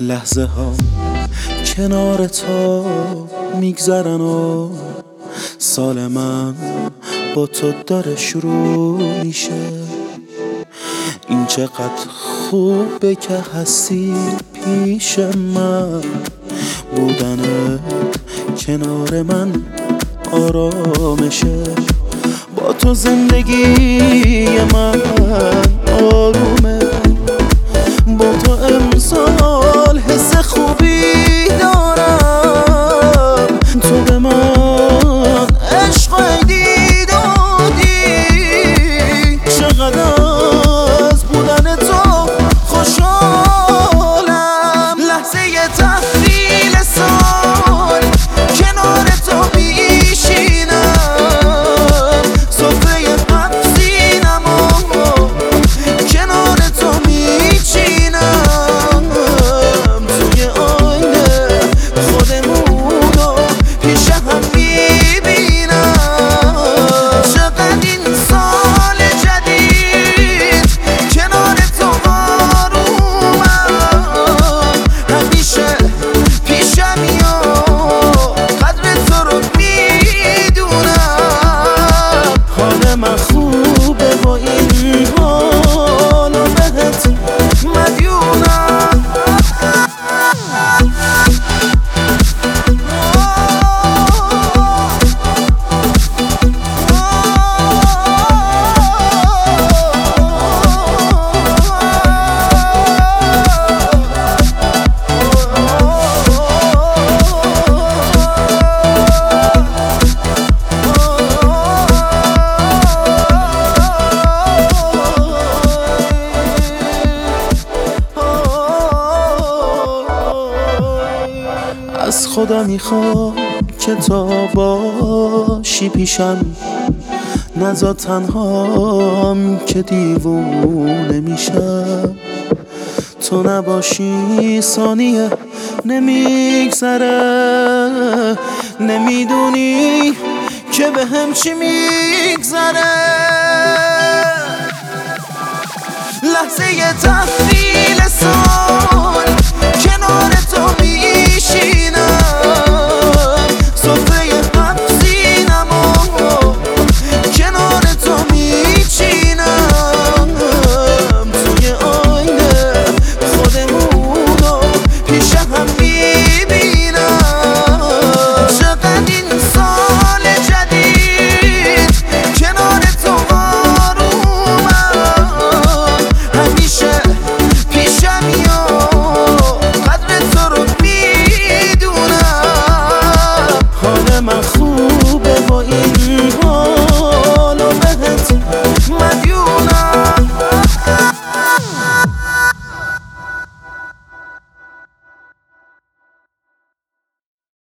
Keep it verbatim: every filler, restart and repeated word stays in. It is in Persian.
لحظه ها کنار تو میگذرن و سال من با تو داره شروع میشه. این چقدر خوبه که هستی پیش من، بودنت کنار من آرامشه. با تو زندگی من آرومه، با تو امسال حس خوبی دارم. تو به من عشق عیدی دادی، چقدر از بودن تو خوشحالم. لحظه تحویل سال کنار تو میشینم، سفره قبضینم و کنار تو میچینم. توی آینه خودمونو پیش هم میبینم. چقدر این سال جدید کنار تو آرومم، همیشه پیشمی و قدر تو رو میدونم. حال من خوبه با این حال و بهت مدیونم. از خدا میخوام که تا باشی پیشم، نزا تنهام که دیوونه میشم. تو نباشی ثانیه نمیگذره، نمیدونی که به هم چی میگذره. لحظه تحویل